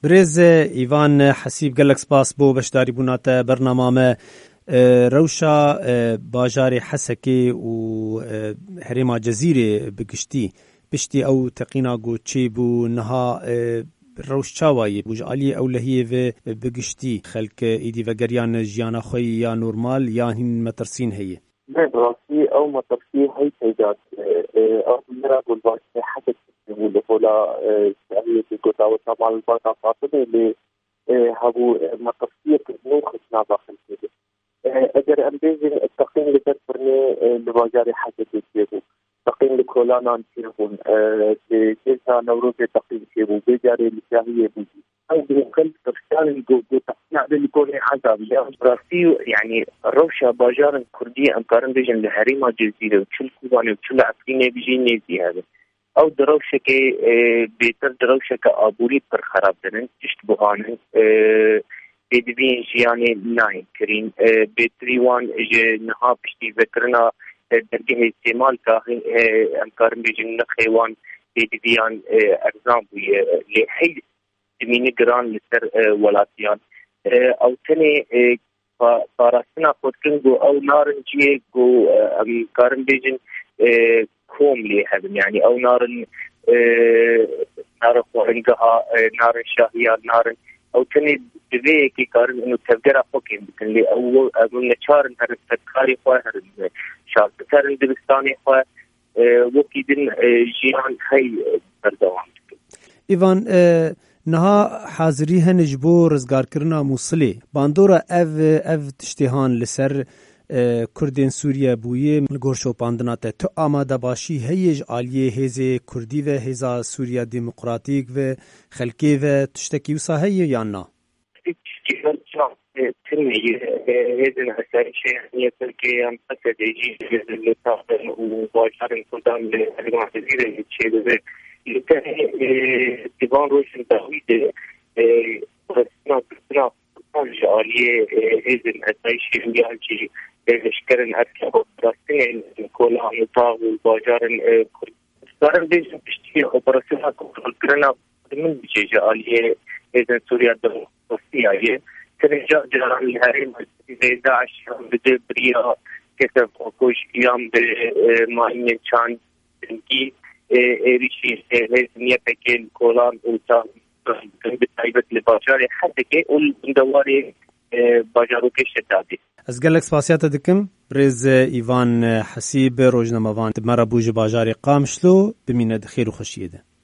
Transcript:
برێز ئیڤان حەسیب gelek spas بۆ بەشداریبووناتە بەرنامامە ڕەوشە باژارێ حەسەکێ و هەرێما جەزیرێ بگشتی پشتی ئەو تەقینا گۆچێ بوو نەها ڕەوش چاوایە بوژعالی ئەو لەهیێڤێ بگشتی خەلک ئیدی vegeriyan ژیانە خۆی یا نورمال یان هین مەترسین هەیە براسي او مطرسي هي تيجات او مرة بالباش حدث اللي فولا هي تقطع وطبعا البركة فاطمة اللي هبو مطرسية نوخ نابخل كده اگر امبيزي التقييم اللي تذكرني لباجاري حدث يجيبو تقييم لكولانا نشيبون جيسا نوروز تقييم يجيبو بيجاري لشاهية بيجي أو بنقل تفكار الجو تقنع بالكون عذاب براسي يعني روشة باجار كردية أنكارن بيجن لهريمة جزيرة وكل كوباني وكل عفرينة بيجين نزي هذا أو دروشة كي بيتر دروشة كأبوري پر خراب دنن تشتبهانن بيدبين جياني ناين كرين بيتريوان نها بشتي ذكرنا درجه استعمال كاهن أنكارن بيجن نخيوان بيدبيان أرزام لحيث زمینی گران لسر ولاتیان او تنه پاراستنا خودکن گو او نارنجیه گو کارن بیجن کوم لی هدن يعني او نارن خوارنگها نارن شاهیان نارن او تنه دویه که کارن انو تفگره خوکیم بکن لی او نچارن هر فتکاری خواه هر شارتترن دبستانی خواه وکی دن جیان خی بردوام بکن ایوان نها حاضری هنج بو رزگارکرنا موصلی باندورا اف تشتیهان لسر کردین سوریه بویه گورشو پاندناته تو آماده باشی هیج آلیه هیزه کردی و هیزا سوریه دموکراتیک و خلکی و تشتکی وسا هیه یا نا؟ تنمية هذا الأساسي هي تركيا مقصد يجي للتعاون وباشر السلطان للجماعة الجزيرة الشيء ذا لكن تبان روشن تهويد صنع عالية هذا الأساسي اللي هالشيء شكرا أكثر دراسين كل عمطاء وباشر صار بيجي بشتي أوبراسيونها كلنا من بيجي عالية هذا سوريا الدولية ترجع جرائم الهرم زي داعش بدأ بريا كتب خوش يام بماين شان کی ریشی هزینه پکن کلان اوتا بتایبت لباجار حتی که اول دواری باجارو که شدادی از گلک سپاسیات دکم برز ایوان حسیب روزنامه‌وان مرا بوج باجار قامشلو بمینه خیر و خوشیده